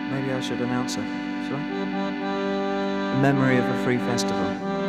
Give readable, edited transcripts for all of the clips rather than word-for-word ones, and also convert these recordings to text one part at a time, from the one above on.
Maybe I should announce her. Shall I? In memory of a free festival.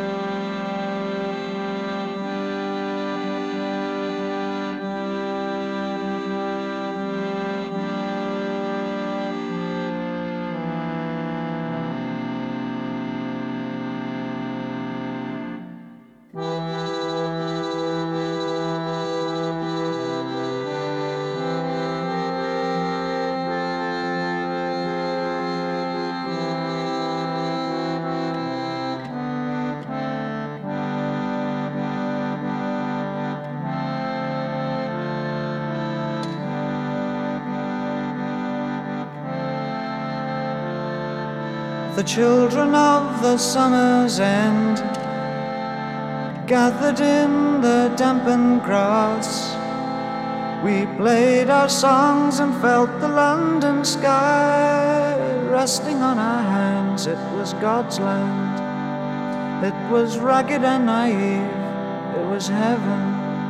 The children of the summer's end gathered in the dampened grass. We played our songs and felt the London sky resting on our hands. It was God's land. It was ragged and naive. It was heaven.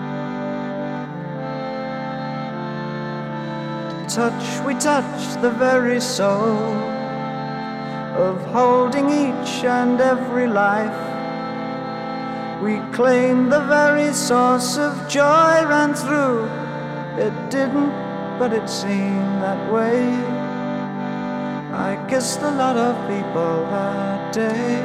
We touched the very soul of holding each and every life. We claimed the very source of joy ran through. It didn't, but it seemed that way. I kissed a lot of people that day.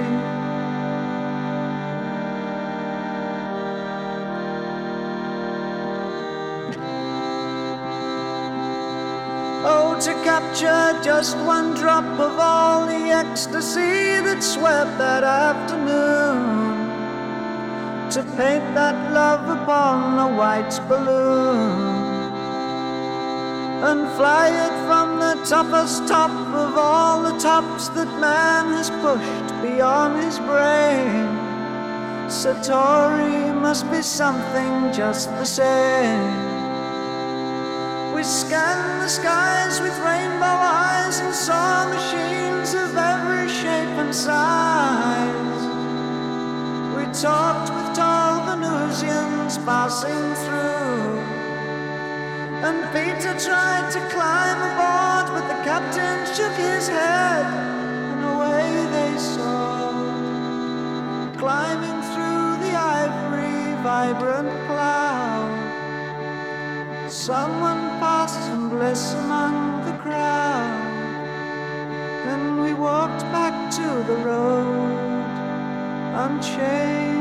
Oh, to capture just one drop of all the ecstasy that swept that afternoon, to paint that love upon a white balloon and fly it from the toppest top of all the tops that man has pushed beyond his brain. Satori must be something just the same. We scanned the skies with rainbow eyes and saw machines of every shape and size. We talked with tall Venusians passing through, and Peter tried to climb aboard, but the captain shook his head, and away they soared, climbing through the ivory vibrant cloud. Someone passed and blessed among the crowd. Then we walked back to the road, unchained.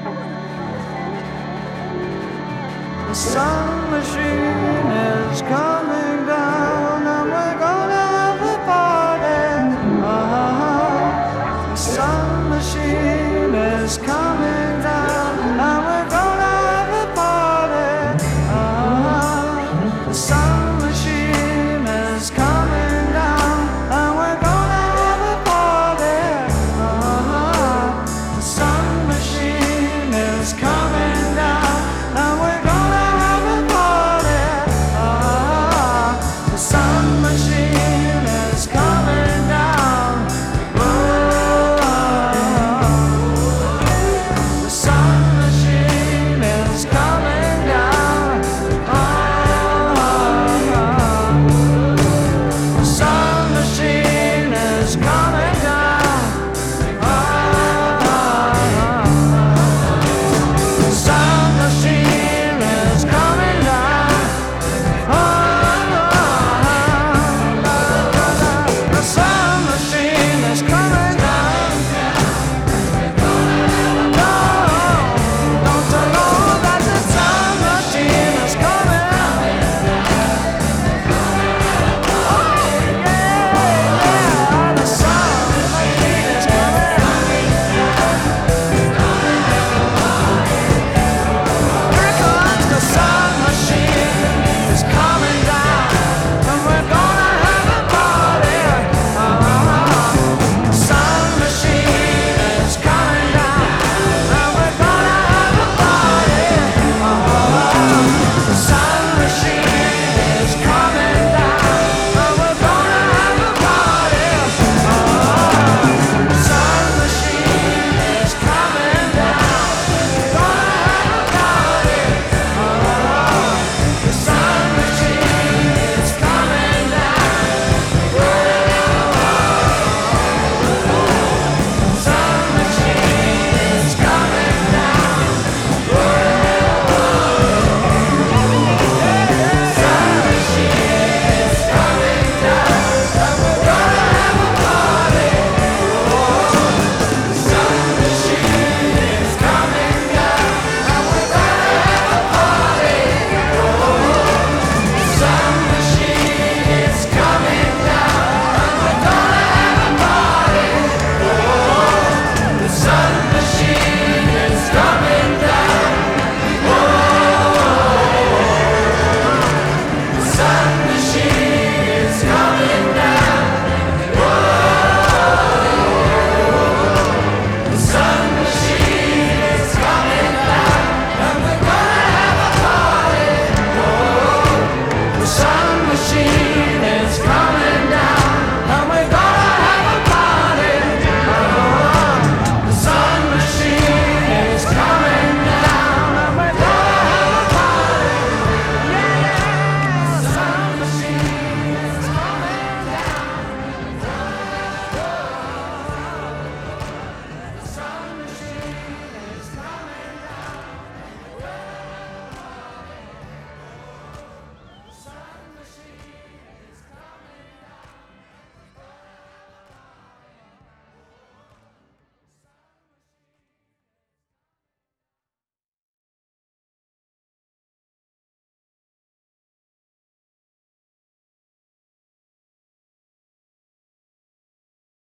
The sun machine is coming.